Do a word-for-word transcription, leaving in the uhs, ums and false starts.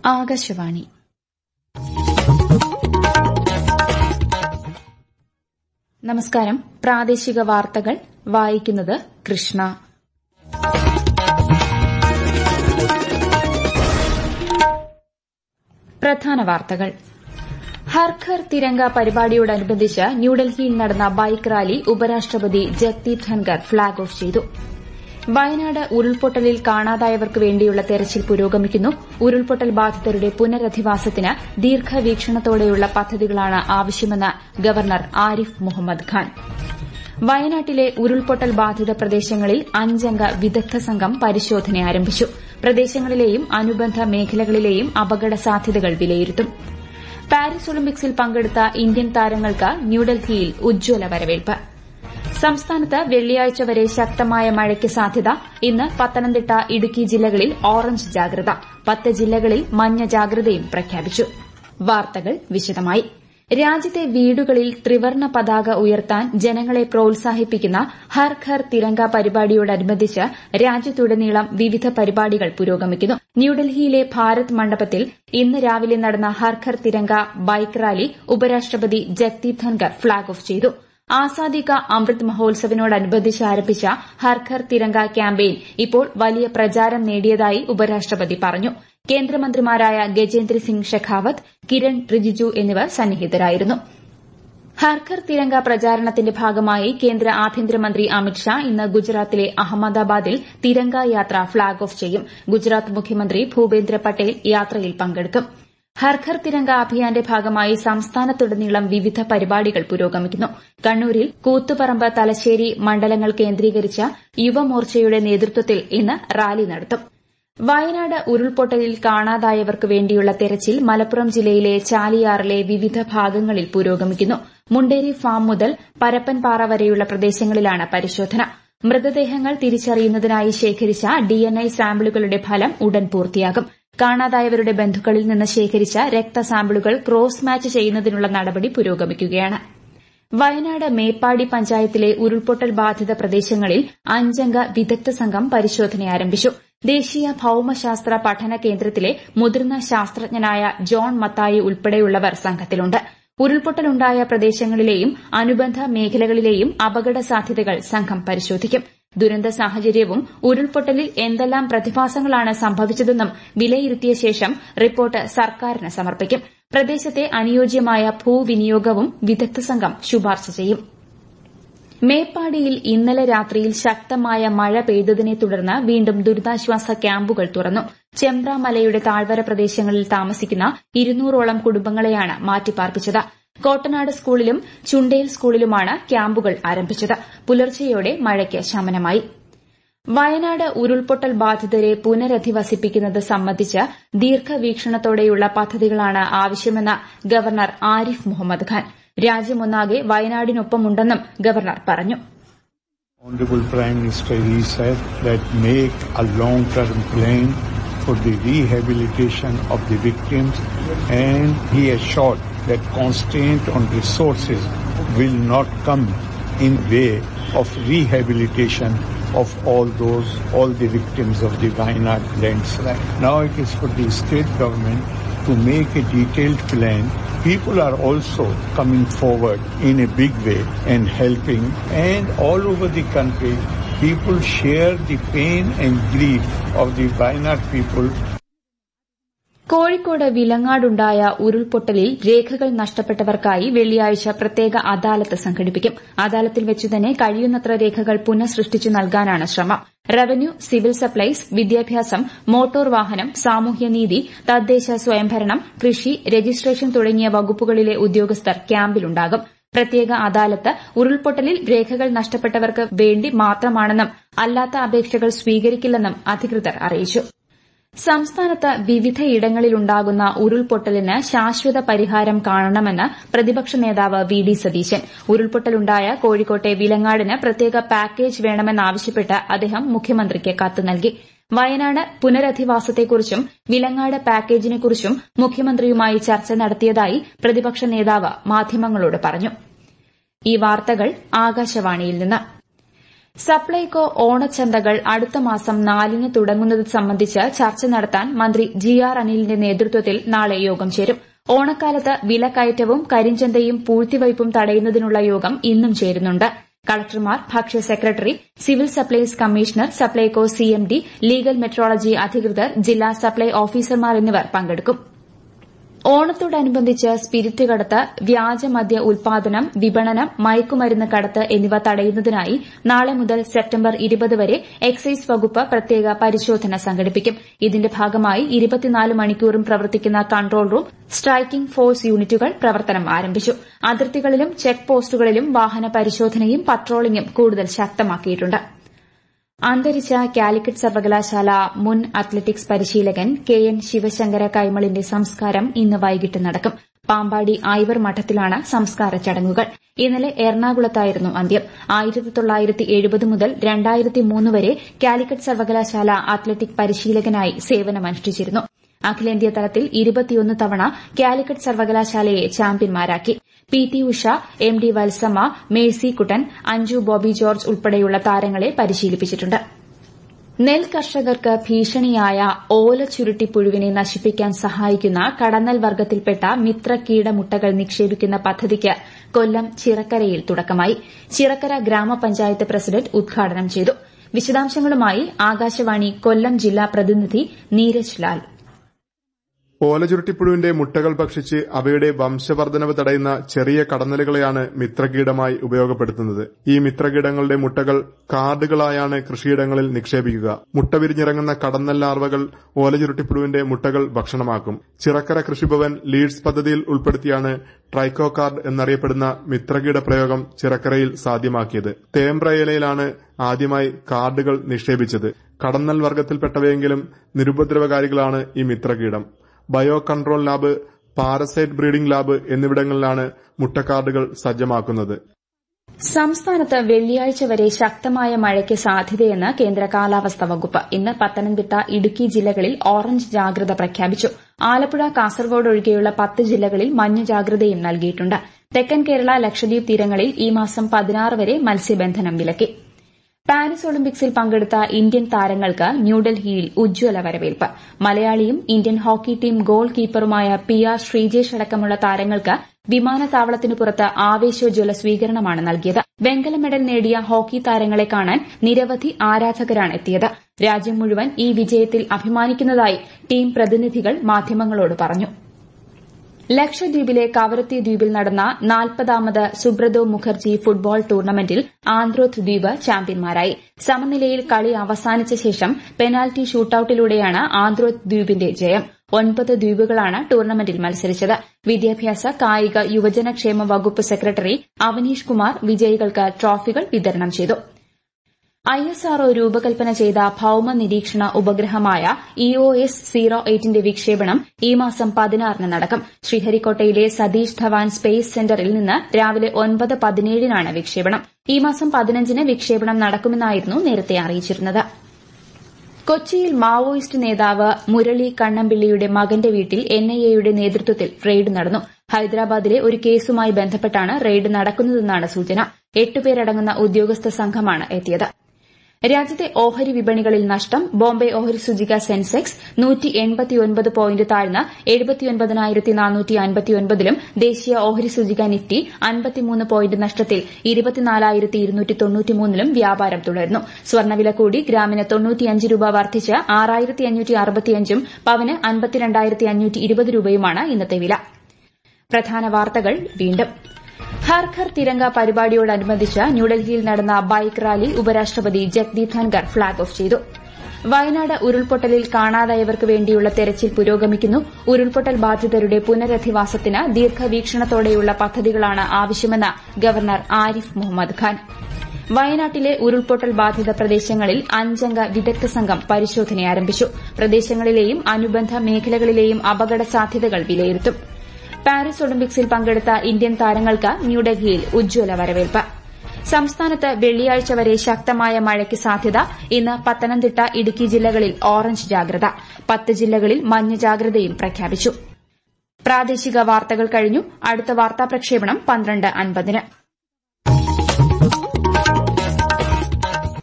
ആകാശവാണി. നമസ്കാരം. പ്രാദേശിക വാർത്തകൾ വായിക്കുന്നത് കൃഷ്ണ. പ്രധാന വാർത്തകൾ. ഹർ ഘർ തിരംഗ പരിപാടിയോടനുബന്ധിച്ച് ന്യൂഡൽഹിയിൽ നടന്ന ബൈക്ക് റാലി ഉപരാഷ്ട്രപതി ജഗ്ദീപ് ധൻകർ ഫ്ളാഗ് ഓഫ് ചെയ്തു. വയനാട് ഉരുൾപൊട്ടലിൽ കാണാതായവർക്ക് വേണ്ടിയുള്ള തെരച്ചിൽ പുരോഗമിക്കുന്നു. ഉരുൾപൊട്ടൽ ബാധിതരുടെ പുനരധിവാസത്തിന് ദീർഘവീക്ഷണത്തോടെയുള്ള പദ്ധതികളാണ് ആവശ്യമെന്ന് ഗവർണർ ആരിഫ് മുഹമ്മദ് ഖാൻ. വയനാട്ടിലെ ഉരുൾപൊട്ടൽ ബാധിത പ്രദേശങ്ങളിൽ അഞ്ചംഗ വിദഗ്ധ സംഘം പരിശോധന ആരംഭിച്ചു. പ്രദേശങ്ങളിലെയും അനുബന്ധ മേഖലകളിലെയും അപകട സാധ്യതകൾ വിലയിരുത്തും. പാരീസ് ഒളിമ്പിക്സിൽ പങ്കെടുത്ത ഇന്ത്യൻ താരങ്ങൾക്ക് ന്യൂഡൽഹിയിൽ ഉജ്ജ്വല വരവേൽപ്പ്. സംസ്ഥാനത്ത് വെള്ളിയാഴ്ച വരെ ശക്തമായ മഴയ്ക്ക് സാധ്യത. ഇന്ന് പത്തനംതിട്ട, ഇടുക്കി ജില്ലകളിൽ ഓറഞ്ച് ജാഗ്രത. പത്ത് ജില്ലകളിൽ മഞ്ഞ ജാഗ്രതയും പ്രഖ്യാപിച്ചു. വാർത്തകൾ വിശദമായി. രാജ്യത്തെ വീടുകളിൽ ത്രിവർണ്ണ പതാക ഉയർത്താൻ ജനങ്ങളെ പ്രോത്സാഹിപ്പിക്കുന്ന ഹർ ഘർ തിരംഗ പരിപാടിയോടനുബന്ധിച്ച് രാജ്യത്തുടനീളം വിവിധ പരിപാടികൾ പുരോഗമിക്കുന്നു. ന്യൂഡൽഹിയിലെ ഭാരത് മണ്ഡപത്തിൽ ഇന്ന് രാവിലെ നടന്ന ഹർ ഘർ തിരംഗ ബൈക്ക് റാലി ഉപരാഷ്ട്രപതി ജഗ്ദീപ് ധൻകർ ഫ്ളാഗ് ഓഫ് ചെയ്തു. ആസാദി കാ അമൃത് മഹോത്സവിനോടനുബന്ധിച്ച് ആരംഭിച്ച ഹർ ഘർ തിരംഗ ക്യാമ്പയിൻ ഇപ്പോൾ വലിയ പ്രചാരം നേടിയതായി ഉപരാഷ്ട്രപതി പറഞ്ഞു. കേന്ദ്രമന്ത്രിമാരായ ഗജേന്ദ്ര സിംഗ് ഷെഖാവത്ത്, കിരൺ റിജിജു എന്നിവർ സന്നിഹിതരായിരുന്നു. ഹർ ഘർ തിരംഗ പ്രചാരണത്തിന്റെ ഭാഗമായി കേന്ദ്ര ആഭ്യന്തരമന്ത്രി അമിത്ഷാ ഇന്ന് ഗുജറാത്തിലെ അഹമ്മദാബാദിൽ തിരംഗ യാത്ര ഫ്ളാഗ് ഓഫ് ചെയ്യും. ഗുജറാത്ത് മുഖ്യമന്ത്രി ഭൂപേന്ദ്ര പട്ടേൽ യാത്രയിൽ പങ്കെടുക്കും. ഹർ ഘർ തിരംഗ അഭിയാന്റെ ഭാഗമായി സംസ്ഥാനത്തുടനീളം വിവിധ പരിപാടികൾ പുരോഗമിക്കുന്നു. കണ്ണൂരിൽ കൂത്തുപറമ്പ്, തലശ്ശേരി മണ്ഡലങ്ങൾ കേന്ദ്രീകരിച്ച യുവമോർച്ചയുടെ നേതൃത്വത്തിൽ ഇന്ന് റാലി നടത്തും. വയനാട് ഉരുൾപൊട്ടലിൽ കാണാതായവർക്ക് വേണ്ടിയുള്ള തെരച്ചിൽ മലപ്പുറം ജില്ലയിലെ ചാലിയാറിലെ വിവിധ ഭാഗങ്ങളിൽ പുരോഗമിക്കുന്നു. മുണ്ടേരി ഫാം മുതൽ പരപ്പൻപാറ വരെയുള്ള പ്രദേശങ്ങളിലാണ് പരിശോധന. മൃതദേഹങ്ങൾ തിരിച്ചറിയുന്നതിനായി ശേഖരിച്ച ഡിഎൻഎ സാമ്പിളുകളുടെ ഫലം ഉടൻ പൂർത്തിയാകും. കാണാതായവരുടെ ബന്ധുക്കളിൽ നിന്ന് ശേഖരിച്ച രക്തസാമ്പിളുകൾ ക്രോസ് മാച്ച് ചെയ്യുന്നതിനുള്ള നടപടി പുരോഗമിക്കുകയാണ്. വയനാട് മേപ്പാടി പഞ്ചായത്തിലെ ഉരുൾപൊട്ടൽ ബാധിത പ്രദേശങ്ങളിൽ അഞ്ചംഗ വിദഗ്ധ സംഘം പരിശോധന ആരംഭിച്ചു. ദേശീയ ഭൌമശാസ്ത്ര പഠന കേന്ദ്രത്തിലെ മുതിർന്ന ശാസ്ത്രജ്ഞനായ ജോൺ മത്തായി ഉൾപ്പെടെയുള്ളവർ സംഘത്തിലുണ്ട്. ഉരുൾപൊട്ടലുണ്ടായ പ്രദേശങ്ങളിലെയും അനുബന്ധ മേഖലകളിലെയും അപകട സാധ്യതകൾ സംഘം പരിശോധിക്കും. ദുരന്ത സാഹചര്യവും ഉരുൾപൊട്ടലിൽ എന്തെല്ലാം പ്രതിഭാസങ്ങളാണ് സംഭവിച്ചതെന്നും വിലയിരുത്തിയ ശേഷം റിപ്പോർട്ട് സർക്കാരിന് സമർപ്പിക്കും. പ്രദേശത്തെ അനുയോജ്യമായ ഭൂവിനിയോഗവും വിദഗ്ധ സംഘം ശുപാർശ ചെയ്യും. മേപ്പാടിയിൽ ഇന്നലെ രാത്രിയിൽ ശക്തമായ മഴ പെയ്തതിനെ തുടർന്ന് വീണ്ടും ദുരിതാശ്വാസ ക്യാമ്പുകൾ തുറന്നു. ചെമ്പ്ര മലയുടെ താഴ്വര പ്രദേശങ്ങളിൽ താമസിക്കുന്ന ഇരുന്നൂറോളം കുടുംബങ്ങളെയാണ് മാറ്റിപ്പാർപ്പിച്ചത്. കോട്ടനാട് സ്കൂളിലും ചുണ്ടേൽ സ്കൂളിലുമാണ് ക്യാമ്പുകൾ ആരംഭിച്ചത്. പുലർച്ചെയോടെ മഴയ്ക്ക് ശമനമായി. വയനാട് ഉരുൾപൊട്ടൽ ബാധിതരെ പുനരധിവസിപ്പിക്കുന്നത് സംബന്ധിച്ച് ദീർഘവീക്ഷണത്തോടെയുള്ള പദ്ധതികളാണ് ആവശ്യമെന്ന് ഗവർണർ ആരിഫ് മുഹമ്മദ് ഖാൻ. രാജ്യമൊന്നാകെ വയനാടിനൊപ്പമുണ്ടെന്നും ഗവർണർ പറഞ്ഞു. Honorable Prime Minister, he said that make a long-term plan for the rehabilitation of the victims, and he assured that constraint on resources will not come in way of rehabilitation of all those, all the victims of the Wayanad landslide. Now it is for the state government to make a detailed plan. People are also coming forward in a big way and helping, and all over the country people share the pain and grief of the Wayanad people. Kozhikode വിലങ്ങാടുണ്ടായ ഉരുൾപൊട്ടലിൽ രേഖകൾ നഷ്ടപ്പെട്ടവർക്കായി വെള്ളിയാഴ്ച പ്രത്യേക അദാലത്ത് സംഘടിപ്പിക്കും. അദാലത്തിൽ വെച്ചുതന്നെ കഴിയുന്നത്ര രേഖകൾ പുനഃസൃഷ്ടിച്ചു നൽകാനാണ് ശ്രമം. റവന്യൂ, സിവിൽ സപ്ലൈസ്, വിദ്യാഭ്യാസം, മോട്ടോർ വാഹനം, സാമൂഹ്യനീതി, തദ്ദേശ സ്വയംഭരണം, കൃഷി, രജിസ്ട്രേഷൻ തുടങ്ങിയ വകുപ്പുകളിലെ ഉദ്യോഗസ്ഥർ ക്യാമ്പിലുണ്ടാകും. പ്രത്യേക അദാലത്ത് ഉരുൾപൊട്ടലിൽ രേഖകൾ നഷ്ടപ്പെട്ടവർക്ക് വേണ്ടി മാത്രമാണെന്നും അല്ലാത്ത അപേക്ഷകൾ സ്വീകരിക്കില്ലെന്നും അധികൃതർ അറിയിച്ചു. സംസ്ഥാനത്ത് വിവിധയിടങ്ങളിലുണ്ടാകുന്ന ഉരുൾപൊട്ടലിന് ശാശ്വത പരിഹാരം കാണണമെന്ന് പ്രതിപക്ഷ നേതാവ് വി ഡി സതീശൻ. ഉരുൾപൊട്ടലുണ്ടായ കോഴിക്കോട്ടെ വിലങ്ങാടിന് പ്രത്യേക പാക്കേജ് വേണമെന്നാവശ്യപ്പെട്ട് അദ്ദേഹം മുഖ്യമന്ത്രിക്ക് കത്ത് നൽകി. വയനാട് പുനരധിവാസത്തെക്കുറിച്ചും വിലങ്ങാട് പാക്കേജിനെക്കുറിച്ചും മുഖ്യമന്ത്രിയുമായി ചർച്ച നടത്തിയതായി പ്രതിപക്ഷ നേതാവ് മാധ്യമങ്ങളോട് പറഞ്ഞു. ഈ വാർത്തകൾ ആകാശവാണിയിൽ നിന്ന്. സപ്ലൈകോ ഓണച്ചന്തകൾ അടുത്ത മാസം നാലിന് തുടങ്ങുന്നത് സംബന്ധിച്ച് ചർച്ച നടത്താൻ മന്ത്രി ജി ആർ അനിലിന്റെ നേതൃത്വത്തിൽ നാളെ യോഗം ചേരും. ഓണക്കാലത്ത് വിലക്കയറ്റവും കരിഞ്ചന്തയും പൂഴ്ത്തിവയ്പും തടയുന്നതിനുള്ള യോഗം ഇന്നും ചേരുന്നുണ്ട്. കളക്ടർമാർ, ഭക്ഷ്യ secretary, civil supplies commissioner, Supplyco CMD, legal metrology അധികൃതർ, ജില്ലാ സപ്ലൈ ഓഫീസർമാർ എന്നിവർ പങ്കെടുക്കും. ഓണത്തോടനുബന്ധിച്ച് സ്പിരിറ്റ് കടത്ത്, വ്യാജമദ്യ ഉൽപാദനം, വിപണനം, മയക്കുമരുന്ന് കടത്ത് എന്നിവ തടയുന്നതിനായി നാളെ മുതൽ സെപ്റ്റംബർ ഇരുപത് വരെ എക്സൈസ് വകുപ്പ് പ്രത്യേക പരിശോധന സംഘടിപ്പിക്കും. ഇതിന്റെ ഭാഗമായി ഇരുപത്തിനാല് മണിക്കൂറും പ്രവർത്തിക്കുന്ന കൺട്രോൾ റൂം, സ്ട്രൈക്കിംഗ് ഫോഴ്സ് യൂണിറ്റുകൾ പ്രവർത്തനം ആരംഭിച്ചു. അതിർത്തികളിലും ചെക്ക് പോസ്റ്റുകളിലും വാഹന പരിശോധനയും പട്രോളിംഗും കൂടുതൽ ശക്തമാക്കിയിട്ടുണ്ട്. അന്തരിച്ച കാലിക്കറ്റ് സർവകലാശാല മുൻ അത്ലറ്റിക്സ് പരിശീലകൻ കെ എൻ ശിവശങ്കര കൈമളിന്റെ സംസ്കാരം ഇന്ന് വൈകിട്ട് നടക്കും. പാമ്പാടി ഐവർ മഠത്തിലാണ് സംസ്കാര ചടങ്ങുകൾ. ഇന്നലെ എറണാകുളത്തായിരുന്നു അന്ത്യം. ആയിരത്തി തൊള്ളായിരത്തി എഴുപത് മുതൽ രണ്ടായിരത്തി മൂന്ന് വരെ കാലിക്കറ്റ് സർവകലാശാല അത്ലറ്റിക് പരിശീലകനായി സേവനമനുഷ്ഠിച്ചിരുന്നു. അഖിലേന്ത്യാ തലത്തിൽ ഇരുപത്തിയൊന്ന് തവണ കാലിക്കറ്റ് സർവകലാശാലയെ ചാമ്പ്യന്മാരാക്കി. P T Usha, M D Valsamma, Mercy Kuttan, Anju Bobby George ഉൾപ്പെടെയുള്ള താരങ്ങളെ പരിശീലിപ്പിച്ചിട്ടുണ്ട്. നെൽ കർഷകർക്ക് ഭീഷണിയായ ഓലച്ചുരുട്ടിപ്പുഴുവിനെ നശിപ്പിക്കാൻ സഹായിക്കുന്ന കടന്നൽ വർഗ്ഗത്തിൽപ്പെട്ട മിത്രകീടമുട്ടകൾ നിക്ഷേപിക്കുന്ന പദ്ധതിക്ക് കൊല്ലം ചിറക്കരയിൽ തുടക്കമായി. ചിറക്കര ഗ്രാമപഞ്ചായത്ത് പ്രസിഡന്റ് ഉദ്ഘാടനം ചെയ്തു. വിശദാംശങ്ങളുമായി ആകാശവാണി കൊല്ലം ജില്ലാ പ്രതിനിധി നീരജ് ലാൽ. ഓലചുരുട്ടിപ്പുഴുവിന്റെ മുട്ടകൾ ഭക്ഷിച്ച് അവയുടെ വംശവർദ്ധനവ് തടയുന്ന ചെറിയ കടന്നലുകളെയാണ് മിത്രകീടമായി ഉപയോഗപ്പെടുത്തുന്നത്. ഈ മിത്രകീടങ്ങളുടെ മുട്ടകൾ കാർഡുകളായാണ് കൃഷിയിടങ്ങളിൽ നിക്ഷേപിക്കുക. മുട്ട വിരിഞ്ഞിറങ്ങുന്ന കടന്നൽ ലാർവകൾ ഓലചുരുട്ടിപ്പുഴുവിന്റെ മുട്ടകൾ ഭക്ഷണമാക്കും. ചിറക്കര കൃഷിഭവൻ ലീഡ്സ് പദ്ധതിയിൽ ഉൾപ്പെടുത്തിയാണ് ട്രൈക്കോ കാർഡ് എന്നറിയപ്പെടുന്ന മിത്രകീട പ്രയോഗം ചിറക്കരയിൽ സാധ്യമാക്കിയത്. തേമ്പ്രയിലയിലാണ് ആദ്യമായി കാർഡുകൾ നിക്ഷേപിച്ചത്. കടന്നൽ വർഗ്ഗത്തിൽപ്പെട്ടവയെങ്കിലും നിരുപദ്രവകാരികളാണ് ഈ മിത്രകീടം. Bio control lab, parasite breeding lab എന്നിവിടങ്ങളിലാണ് മുട്ടക്കാർഡുകൾ സജ്ജമാക്കുന്നത്. സംസ്ഥാനത്ത് വെള്ളിയാഴ്ച വരെ ശക്തമായ മഴയ്ക്ക് സാധ്യതയെന്ന് കേന്ദ്ര കാലാവസ്ഥാ വകുപ്പ്. ഇന്ന് പത്തനംതിട്ട, ഇടുക്കി ജില്ലകളിൽ ഓറഞ്ച് ജാഗ്രത പ്രഖ്യാപിച്ചു. ആലപ്പുഴ, കാസർഗോഡ് ഒഴികെയുള്ള പത്ത് ജില്ലകളിൽ മഞ്ഞ ജാഗ്രതയും നൽകിയിട്ടുണ്ട്. തെക്കൻ കേരള, ലക്ഷദ്വീപ് തീരങ്ങളിൽ ഈ മാസം പതിനാറ് വരെ മത്സ്യബന്ധനം വിലക്കി. പാരീസ് ഒളിമ്പിക്സിൽ പങ്കെടുത്ത ഇന്ത്യൻ താരങ്ങൾക്ക് ന്യൂഡൽഹിയിൽ ഉജ്ജ്വല വരവേൽപ്പ്. മലയാളിയും ഇന്ത്യൻ ഹോക്കി ടീം ഗോൾ കീപ്പറുമായ പി ആർ ശ്രീജേഷ് അടക്കമുള്ള താരങ്ങൾക്ക് വിമാനത്താവളത്തിനു പുറത്ത് ആവേശോജ്വല സ്വീകരണമാണ് നൽകിയത്. വെങ്കല മെഡൽ നേടിയ ഹോക്കി താരങ്ങളെ കാണാൻ നിരവധി ആരാധകരാണ് എത്തിയത്. രാജ്യം മുഴുവൻ ഈ വിജയത്തിൽ അഭിമാനിക്കുന്നതായി ടീം പ്രതിനിധികൾ മാധ്യമങ്ങളോട് പറഞ്ഞു. ലക്ഷദ്വീപിലെ കവരത്തി ദ്വീപിൽ നടന്ന നാൽപ്പതാമത് സുബ്രതോ മുഖർജി ഫുട്ബോൾ ടൂർണമെന്റിൽ ആന്ത്രോത്ത് ദ്വീപ് ചാമ്പ്യന്മാരായി. സമനിലയിൽ കളി അവസാനിച്ച ശേഷം പെനാൽറ്റി ഷൂട്ടൌട്ടിലൂടെയാണ് ആന്ത്രോത്ത് ദ്വീപിന്റെ ജയം. ഒൻപത് ദ്വീപുകളാണ് ടൂർണമെന്റിൽ മത്സരിച്ചത്. വിദ്യാഭ്യാസ, കായിക, യുവജനക്ഷേമ വകുപ്പ് സെക്രട്ടറി അവനീഷ് കുമാർ വിജയികൾക്ക് ട്രോഫികൾ വിതരണം ചെയ്തു. ഐ എസ് ആർ ഒ രൂപകൽപ്പന ചെയ്ത ഭൌമ നിരീക്ഷണ ഉപഗ്രഹമായ ഇ ഒ എസ് സീറോ എയ്റ്റിന്റെ വിക്ഷേപണം ഈ മാസം പതിനാറിന് നടക്കും. ശ്രീഹരിക്കോട്ടയിലെ സതീഷ് ധവാൻ സ്പേസ് സെന്ററിൽ നിന്ന് രാവിലെ ഒൻപത് പതിനേഴിനാണ് വിക്ഷേപണം. ഈ മാസം പതിനഞ്ചിന് വിക്ഷേപണം നടക്കുമെന്നായിരുന്നു നേരത്തെ അറിയിച്ചിരുന്നത്. കൊച്ചിയിൽ മാവോയിസ്റ്റ് നേതാവ് മുരളി കണ്ണമ്പിള്ളിയുടെ മകന്റെ വീട്ടിൽ എൻ ഐ എയുടെ നേതൃത്വത്തിൽ റെയ്ഡ് നടന്നു. ഹൈദരാബാദിലെ ഒരു കേസുമായി ബന്ധപ്പെട്ടാണ് റെയ്ഡ് നടക്കുന്നതെന്നാണ് സൂചന. എട്ടുപേരടങ്ങുന്ന ഉദ്യോഗസ്ഥ സംഘമാണ് എത്തിയത്. രാജ്യത്തെ ഓഹരി വിപണികളിൽ നഷ്ടം. ബോംബെ ഓഹരി സൂചിക സെൻസെക്സ് നൂറ്റി എൺപത്തിയൊൻപത് പോയിന്റ് താഴ്ന്ന് എഴുപത്തിയൊൻപതിനായിരത്തി നാനൂറ്റി അൻപത്തിയൊൻപതിലും ദേശീയ ഓഹരി സൂചിക നിഫ്റ്റി അൻപത്തിമൂന്ന് പോയിന്റ് നഷ്ടത്തിൽ ഇരുപത്തിനാലായിരത്തി ഇരുന്നൂറ്റി തൊണ്ണൂറ്റിമൂന്നിലും വ്യാപാരം തുടരുന്നു. സ്വർണ്ണവില കൂടി. ഗ്രാമിന് തൊണ്ണൂറ്റിയഞ്ച് രൂപ വർദ്ധിച്ച് ആറായിരത്തി അഞ്ഞൂറ്റി അറുപത്തിയഞ്ചും പവന് അൻപത്തിരണ്ടായിരത്തി അഞ്ഞൂറ്റി ഇരുപത് രൂപയുമാണ് ഇന്നത്തെ വില. പ്രധാന വാർത്തകൾ വീണ്ടും. ഹർ ഘർ തിരംഗ പരിപാടിയോടനുബന്ധിച്ച് ന്യൂഡൽഹിയിൽ നടന്ന ബൈക്ക് റാലി ഉപരാഷ്ട്രപതി ജഗ്ദീപ് ധൻകർ ഫ്ളാഗ് ഓഫ് ചെയ്തു. വയനാട് ഉരുൾപൊട്ടലിൽ കാണാതായവർക്ക് വേണ്ടിയുള്ള തെരച്ചിൽ പുരോഗമിക്കുന്നു. ഉരുൾപൊട്ടൽ ബാധിതരുടെ പുനരധിവാസത്തിന് ദീർഘവീക്ഷണത്തോടെയുള്ള പദ്ധതികളാണ് ആവശ്യമെന്ന് ഗവർണർ ആരിഫ് മുഹമ്മദ് ഖാൻ. വയനാട്ടിലെ ഉരുൾപൊട്ടൽ ബാധിത പ്രദേശങ്ങളിൽ അഞ്ചംഗ വിദഗ്ധ സംഘം പരിശോധന ആരംഭിച്ചു. പ്രദേശങ്ങളിലെയും അനുബന്ധ മേഖലകളിലെയും അപകട സാധ്യതകൾ വിലയിരുത്തും. പാരീസ് ഒളിമ്പിക്സിൽ പങ്കെടുത്ത ഇന്ത്യൻ താരങ്ങൾക്ക് ന്യൂഡൽഹിയിൽ ഉജ്ജ്വല വരവേൽപ്പ്. സംസ്ഥാനത്ത് വെള്ളിയാഴ്ച വരെ ശക്തമായ മഴയ്ക്ക് സാധ്യത. ഇന്ന് പത്തനംതിട്ട, ഇടുക്കി ജില്ലകളിൽ ഓറഞ്ച് ജാഗ്രത. പത്ത് ജില്ലകളിൽ മഞ്ഞ ജാഗ്രതയും പ്രഖ്യാപിച്ചു. പ്രാദേശിക വാർത്തകൾ കഴിഞ്ഞു. അടുത്ത വാർത്താ പ്രക്ഷേപണം പന്ത്രണ്ട് അൻപതിന്.